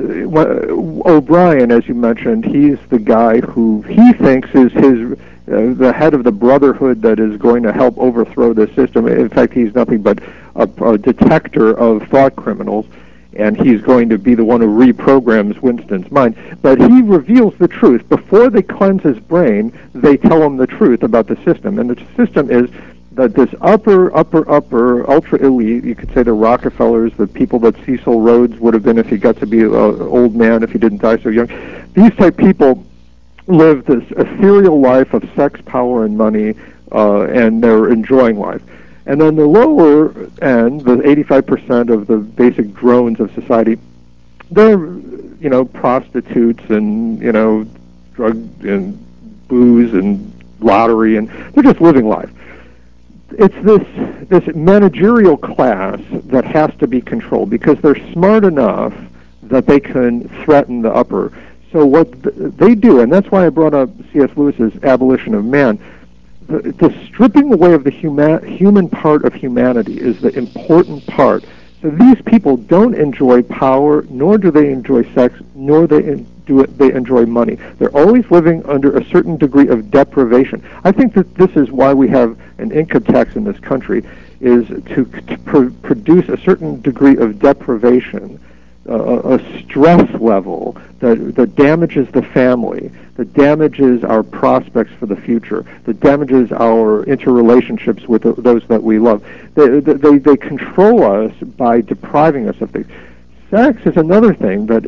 O'Brien, as you mentioned, he's the guy who he thinks is the head of the brotherhood that is going to help overthrow the system. In fact, he's nothing but a detector of thought criminals, and he's going to be the one who reprograms Winston's mind. But he reveals the truth. Before they cleanse his brain, they tell him the truth about the system. And the system is that this upper, ultra elite, you could say the Rockefellers, the people that Cecil Rhodes would have been if he got to be an old man, if he didn't die so young, these type people live this ethereal life of sex, power, and money, and they're enjoying life. And then the lower end, the 85% of the basic drones of society, they're, prostitutes and, drug and booze and lottery, and they're just living life. It's this managerial class that has to be controlled because they're smart enough that they can threaten the upper. So what they do, and that's why I brought up C.S. Lewis's Abolition of Man, the stripping away of the human part of humanity is the important part. So these people don't enjoy power, nor do they enjoy sex, nor they enjoy money. They're always living under a certain degree of deprivation. I think that this is why we have an income tax in this country, is to produce a certain degree of deprivation, a stress level that damages the family, that damages our prospects for the future, that damages our interrelationships with those that we love. They control us by depriving us of things. Sex is another thing that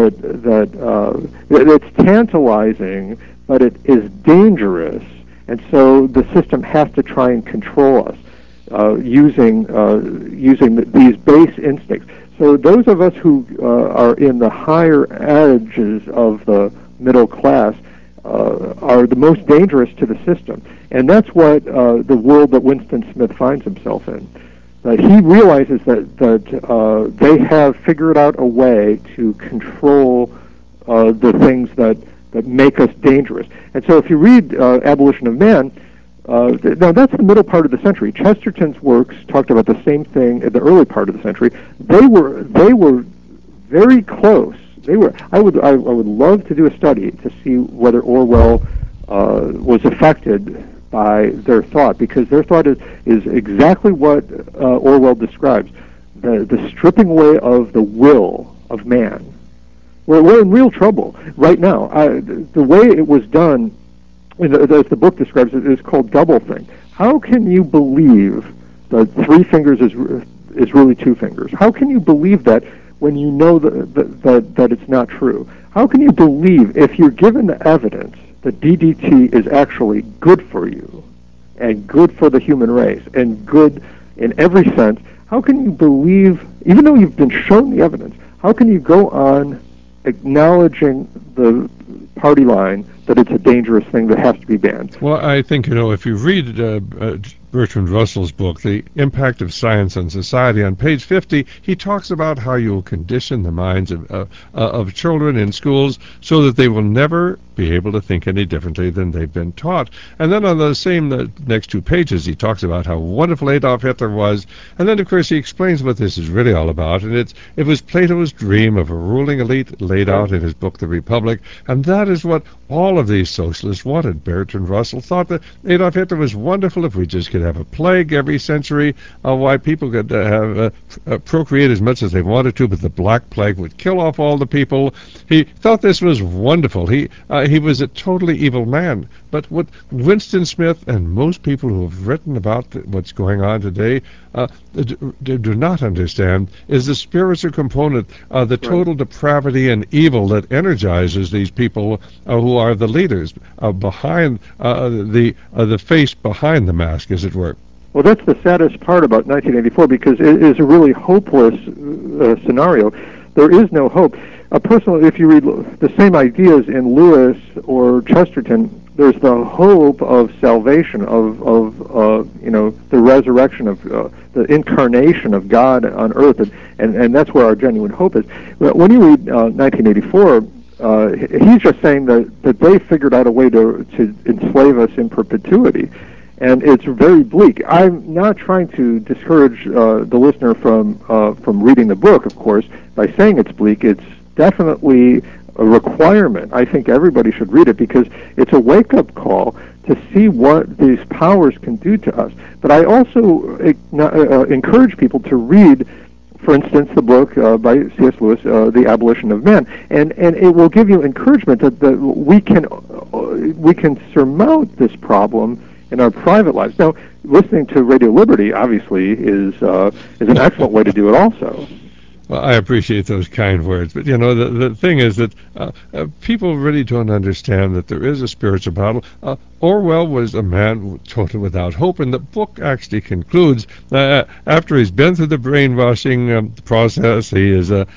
it's tantalizing, but it is dangerous, and so the system has to try and control us using these base instincts. So those of us who are in the higher edges of the middle class are the most dangerous to the system, and that's what the world that Winston Smith finds himself in. He realizes that they have figured out a way to control the things that make us dangerous. And so if you read Abolition of Man, now that's the middle part of the century. Chesterton's works talked about the same thing in the early part of the century. They were very close. I would love to do a study to see whether Orwell was affected by their thought, because their thought is exactly what Orwell describes, the stripping away of the will of man. We're in real trouble right now. The way it was done, as the book describes it, is called doublethink. How can you believe that 3 fingers is really 2 fingers? How can you believe that when you know that it's not true? How can you believe, if you're given the evidence that DDT is actually good for you and good for the human race and good in every sense, how can you believe, even though you've been shown the evidence, how can you go on acknowledging the party line that it's a dangerous thing that has to be banned? Well, I think, if you read Bertrand Russell's book, The Impact of Science on Society, on page 50, he talks about how you will condition the minds of children in schools so that they will never be able to think any differently than they've been taught. And then on the same next 2 pages, he talks about how wonderful Adolf Hitler was. And then, of course, he explains what this is really all about. And it was Plato's dream of a ruling elite laid out in his book, The Republic. And that is what all of these socialists wanted. Bertrand Russell thought that Adolf Hitler was wonderful if we just could have a plague every century, why people could procreate as much as they wanted to, but the Black Plague would kill off all the people. He thought this was wonderful. He was a totally evil man. But what Winston Smith and most people who have written about what's going on today do not understand is the spiritual component, the total depravity and evil that energizes these people who are the leaders behind the face behind the mask, as it were. Well, that's the saddest part about 1984, because it is a really hopeless scenario. There is no hope. Personally, if you read the same ideas in Lewis or Chesterton, there's the hope of salvation, of the resurrection, of the incarnation of God on earth, and that's where our genuine hope is. But when you read 1984, he's just saying that they figured out a way to enslave us in perpetuity. And it's very bleak. I'm not trying to discourage the listener from reading the book, of course, by saying it's bleak. It's definitely a requirement. I think everybody should read it because it's a wake-up call to see what these powers can do to us. But I also encourage people to read, for instance, the book by C.S. Lewis, The Abolition of Man, and it will give you encouragement that we can surmount this problem in our private lives. Now, listening to Radio Liberty obviously is an excellent way to do it also. Well, I appreciate those kind words, but the thing is that people really don't understand that there is a spiritual battle. Orwell was a man totally without hope, and the book actually concludes after he's been through the brainwashing process. He is, they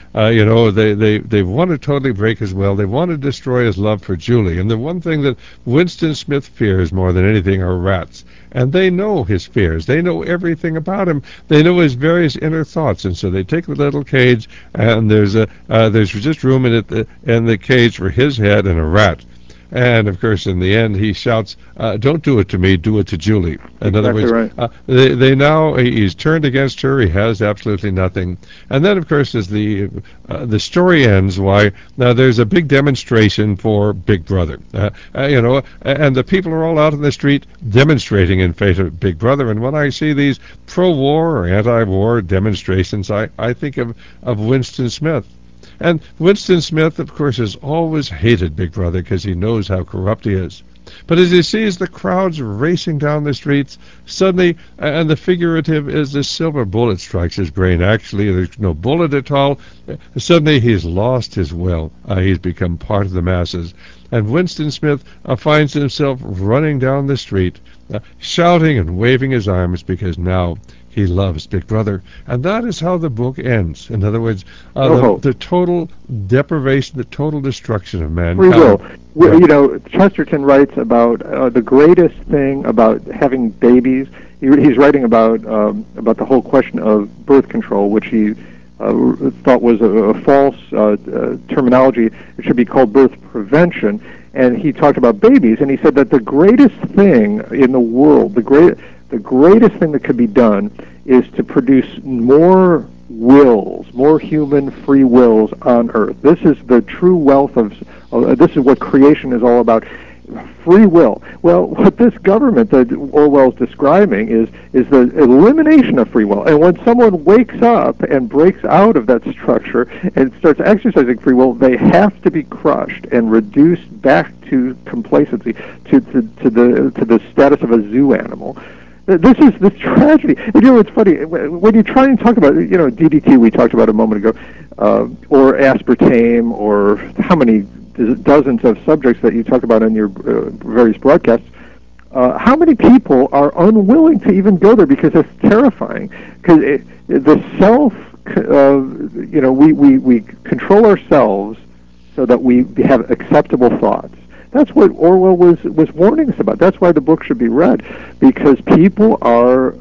want to totally break his will. They want to destroy his love for Julie, and the one thing that Winston Smith fears more than anything are rats. And they know his fears. They know everything about him. They know his various inner thoughts, and so they take the little cage, and there's just room in the cage for his head and a rat. And, of course, in the end, he shouts, don't do it to me, do it to Julie. In other words, right. They now, he's turned against her, he has absolutely nothing. And then, of course, as the story ends, now there's a big demonstration for Big Brother. And the people are all out in the street demonstrating in favor of Big Brother. And when I see these pro-war or anti-war demonstrations, I think of Winston Smith. And Winston Smith, of course, has always hated Big Brother because he knows how corrupt he is. But as he sees the crowds racing down the streets, suddenly, and the figurative is the silver bullet strikes his brain. Actually, there's no bullet at all. Suddenly, he's lost his will. He's become part of the masses. And Winston Smith finds himself running down the street, shouting and waving his arms because now he loves Big Brother. And that is how the book ends. In other words, the total deprivation, the total destruction of mankind. Free will. Chesterton writes about the greatest thing about having babies. He's writing about the whole question of birth control, which he thought was a false terminology. It should be called birth prevention. And he talked about babies, and he said that the greatest thing in the world, the greatest thing that could be done is to produce more wills, more human free wills on Earth. This is the true wealth of this is what creation is all about. Free will. Well, what this government that Orwell's describing is the elimination of free will. And when someone wakes up and breaks out of that structure and starts exercising free will, they have to be crushed and reduced back to complacency, to the status of a zoo animal. This is the tragedy. And, it's funny when you try and talk about, DDT we talked about a moment ago, or aspartame, or how many dozens of subjects that you talk about in your various broadcasts. How many people are unwilling to even go there because it's terrifying? Because the self, we control ourselves so that we have acceptable thoughts. That's what Orwell was warning us about. That's why the book should be read, because people are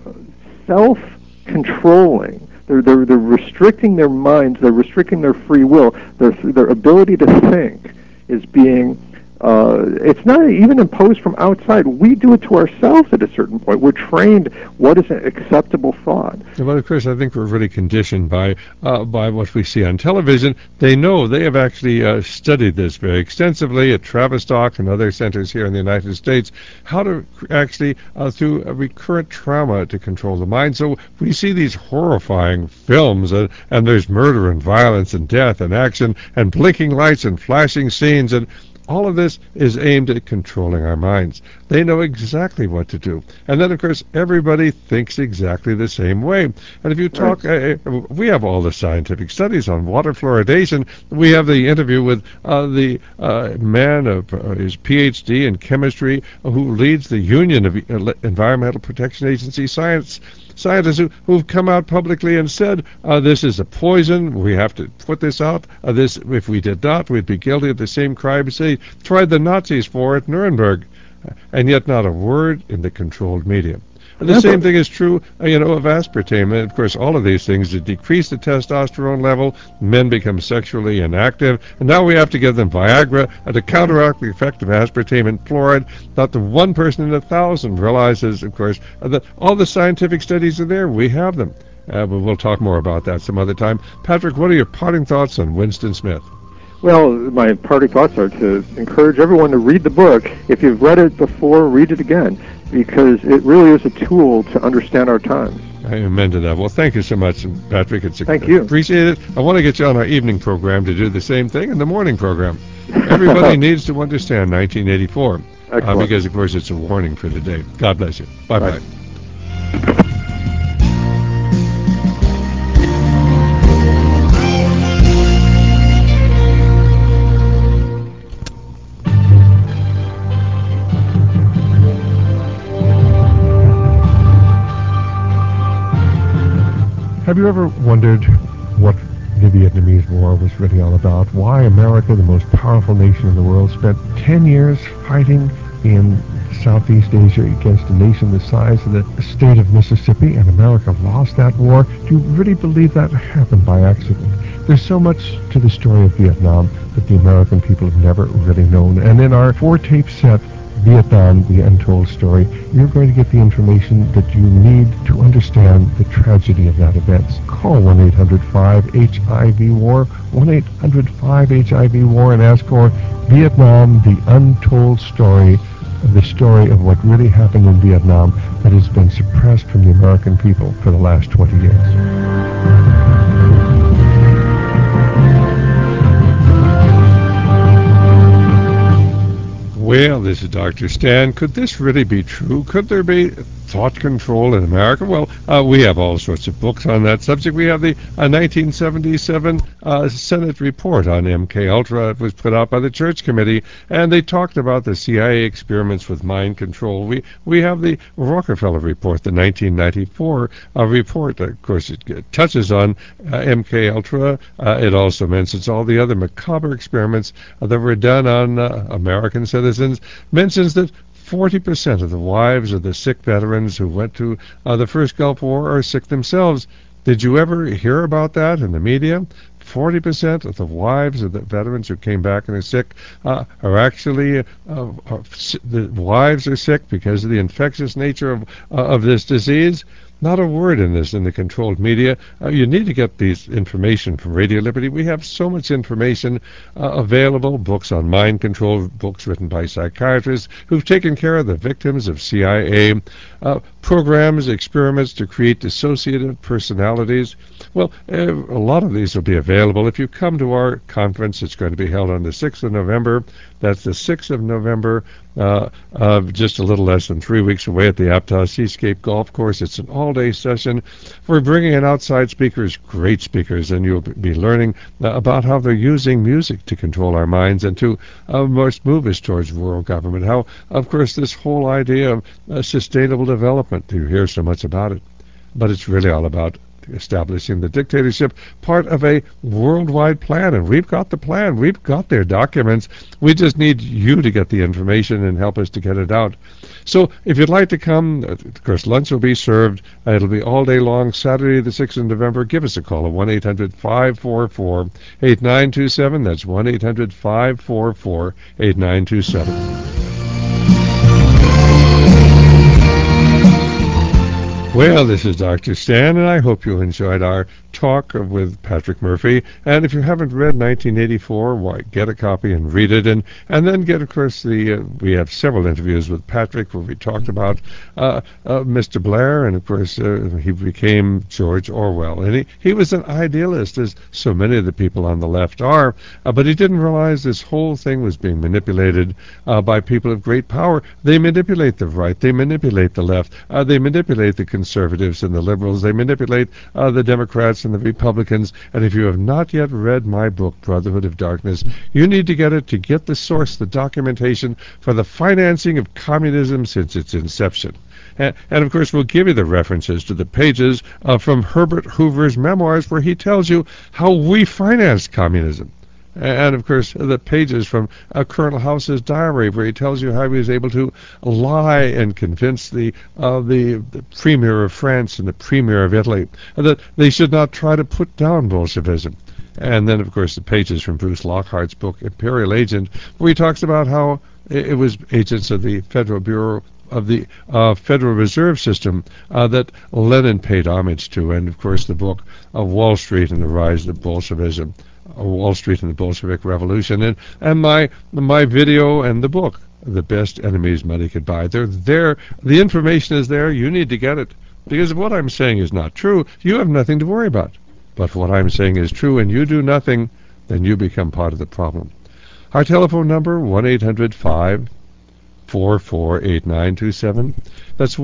self-controlling. They're restricting their minds. They're restricting their free will. Their ability to think is being. It's not even imposed from outside. We do it to ourselves at a certain point. We're trained what is an acceptable thought. Well, of course, I think we're really conditioned by what we see on television. They have actually studied this very extensively at Tavistock and other centers here in the United States, how to actually, through a recurrent trauma, to control the mind. So we see these horrifying films, and there's murder and violence and death and action and blinking lights and flashing scenes, and all of this is aimed at controlling our minds. They know exactly what to do. And then, of course, everybody thinks exactly the same way. And if you talk, we have all the scientific studies on water fluoridation. We have the interview with the man of his PhD in chemistry who leads the Union of Environmental Protection Agency scientists who've come out publicly and said this is a poison. We have to put this out. This, if we did not, we'd be guilty of the same crimes they tried the Nazis for at Nuremberg, and yet not a word in the controlled media. And the same thing is true, of aspartame. And of course, all of these things that decrease the testosterone level, men become sexually inactive, and now we have to give them Viagra to counteract the effect of aspartame and fluoride. Not the one person in 1,000 realizes, of course, that all the scientific studies are there. We have them. But we'll talk more about that some other time. Patrick, what are your parting thoughts on Winston Smith? Well, my parting thoughts are to encourage everyone to read the book. If you've read it before, read it again, because it really is a tool to understand our times. Amen to that. Well, thank you so much, Patrick. Thank you. Appreciate it. I want to get you on our evening program to do the same thing in the morning program. Everybody needs to understand 1984, because, of course, it's a warning for the day. God bless you. Bye-bye. Have you ever wondered what the Vietnamese War was really all about? Why America, the most powerful nation in the world, spent 10 years fighting in Southeast Asia against a nation the size of the state of Mississippi, and America lost that war? Do you really believe that happened by accident? There's so much to the story of Vietnam that the American people have never really known. And in our 4-tape set, Vietnam, The Untold Story, you're going to get the information that you need to understand the tragedy of that event. Call 1-800-5-HIV-WAR, 1-800-5-HIV-WAR, and ask for Vietnam, The Untold Story, the story of what really happened in Vietnam that has been suppressed from the American people for the last 20 years. Well, this is Dr. Stan. Could this really be true? Could there be thought control in America? Well, we have all sorts of books on that subject. We have the 1977 Senate report on MK-Ultra. It was put out by the Church Committee, and they talked about the CIA experiments with mind control. We have the Rockefeller report, the 1994 report. Of course, it touches on MK-Ultra. It also mentions all the other macabre experiments that were done on American citizens, mentions that 40% of the wives of the sick veterans who went to the first Gulf War are sick themselves. Did you ever hear about that in the media? 40% of the wives of the veterans who came back and are sick are actually, the wives are sick because of the infectious nature of this disease. Not a word in this in the controlled media. You need to get these information from Radio Liberty. We have so much information available, books on mind control, books written by psychiatrists who've taken care of the victims of CIA, programs, experiments to create dissociative personalities. Well, a lot of these will be available if you come to our conference. It's going to be held on the 6th of November. That's the 6th of November just a little less than 3 weeks away at the Aptos Seascape Golf Course. It's an all-day session. We're bringing in outside speakers, great speakers, and you'll be learning about how they're using music to control our minds and to move us towards world government. How, of course, this whole idea of sustainable development, you hear so much about it, but it's really all about establishing the dictatorship, part of a worldwide plan. And we've got the plan. We've got their documents. We just need you to get the information and help us to get it out. So if you'd like to come, of course, lunch will be served. It'll be all day long, Saturday the 6th of November. Give us a call at 1-800-544-8927. That's 1-800-544-8927. Well, this is Dr. Stan, and I hope you enjoyed our talk with Patrick Murphy. And if you haven't read 1984, why, get a copy and read it. And then get, of course, we have several interviews with Patrick where we talked about Mr. Blair, and, of course, he became George Orwell. And he was an idealist, as so many of the people on the left are, but he didn't realize this whole thing was being manipulated by people of great power. They manipulate the right. They manipulate the left. They manipulate the conservatives and the liberals. They manipulate the Democrats and the Republicans. And if you have not yet read my book, Brotherhood of Darkness, you need to get it to get the source, the documentation for the financing of communism since its inception. And of course, we'll give you the references to the pages from Herbert Hoover's memoirs where he tells you how we financed communism. And, of course, the pages from Colonel House's diary where he tells you how he was able to lie and convince the Premier of France and the Premier of Italy that they should not try to put down Bolshevism. And then, of course, the pages from Bruce Lockhart's book, Imperial Agent, where he talks about how it was agents of the Federal Bureau of the Federal Reserve System that Lenin paid homage to. And, of course, the book of Wall Street and the Rise of Bolshevism. Wall Street and the Bolshevik Revolution, and my video and the book, The Best Enemies Money Could Buy. They're there. The information is there. You need to get it. Because if what I'm saying is not true, you have nothing to worry about. But if what I'm saying is true and you do nothing, then you become part of the problem. Our telephone number, 1-800-544-8927. That's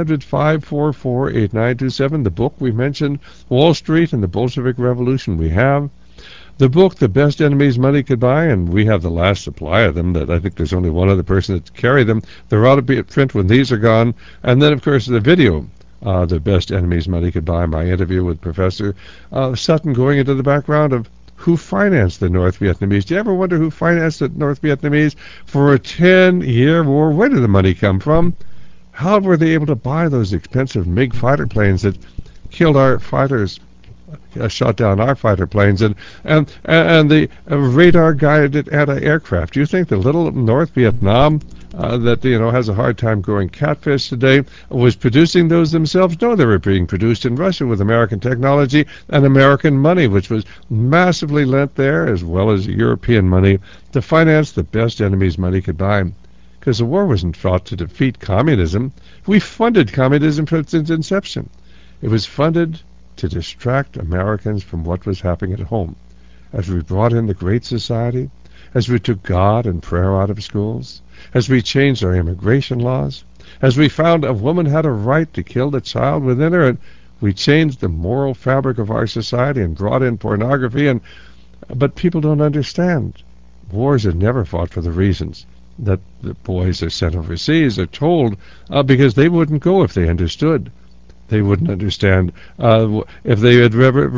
1-800-544-8927. The book we mentioned, Wall Street and the Bolshevik Revolution, we have. The book, The Best Enemies Money Could Buy, and we have the last supply of them. That I think there's only one other person that carry them. They're out of print when these are gone. And then, of course, the video, The Best Enemies Money Could Buy, my interview with Professor Sutton, going into the background of who financed the North Vietnamese. Do you ever wonder who financed the North Vietnamese for a 10-year war? Where did the money come from? How were they able to buy those expensive MiG fighter planes that killed our fighters? Shot down our fighter planes and the radar-guided anti-aircraft. Do you think the little North Vietnam that has a hard time growing catfish today was producing those themselves? No, they were being produced in Russia with American technology and American money, which was massively lent there, as well as European money, to finance the best enemies money could buy. Because the war wasn't fought to defeat communism. We funded communism from its inception. It was funded to distract Americans from what was happening at home. As we brought in the Great Society, as we took God and prayer out of schools, as we changed our immigration laws, as we found a woman had a right to kill the child within her, and we changed the moral fabric of our society and brought in pornography. But people don't understand. Wars are never fought for the reasons that the boys are sent overseas are told, because they wouldn't go if they understood. They wouldn't understand if they had read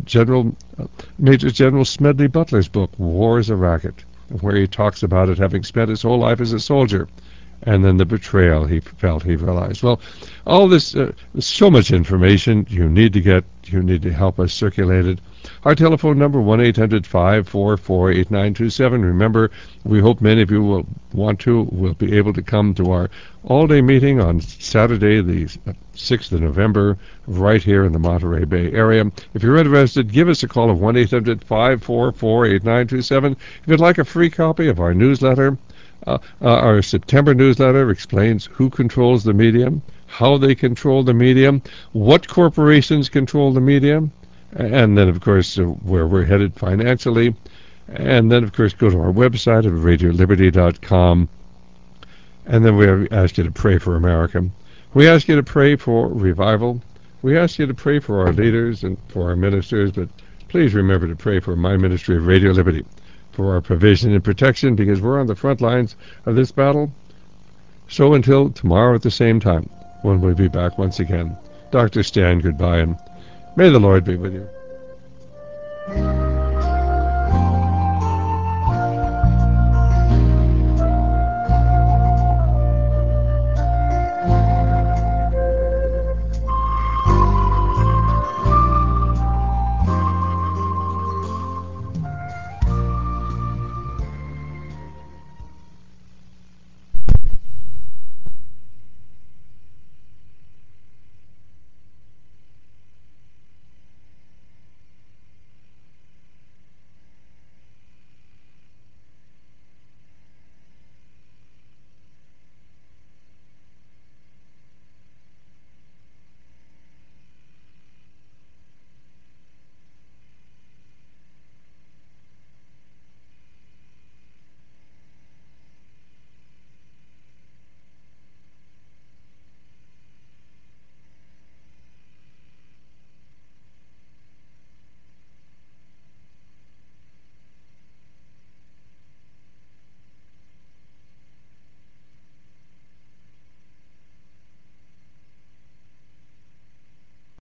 Major General Smedley Butler's book, War is a Racket, where he talks about it having spent his whole life as a soldier, and then the betrayal he felt, he realized. Well, all this, so much information you need to get. You need to help us circulate it. Our telephone number, 1-800-544-8927. Remember, we hope many of you will be able to come to our all-day meeting on Saturday, the 6th of November, right here in the Monterey Bay area. If you're interested, give us a call of 1-800-544-8927. If you'd like a free copy of our newsletter, our September newsletter explains who controls the medium, how they control the medium, what corporations control the medium, and then, of course, where we're headed financially. And then, of course, go to our website at radioliberty.com And then we ask you to pray for America. We ask you to pray for revival. We ask you to pray for our leaders and for our ministers, but please remember to pray for my ministry of Radio Liberty, for our provision and protection, because we're on the front lines of this battle. So until tomorrow at the same time, when we'll be back once again, Dr. Stan, goodbye, and may the Lord be with you.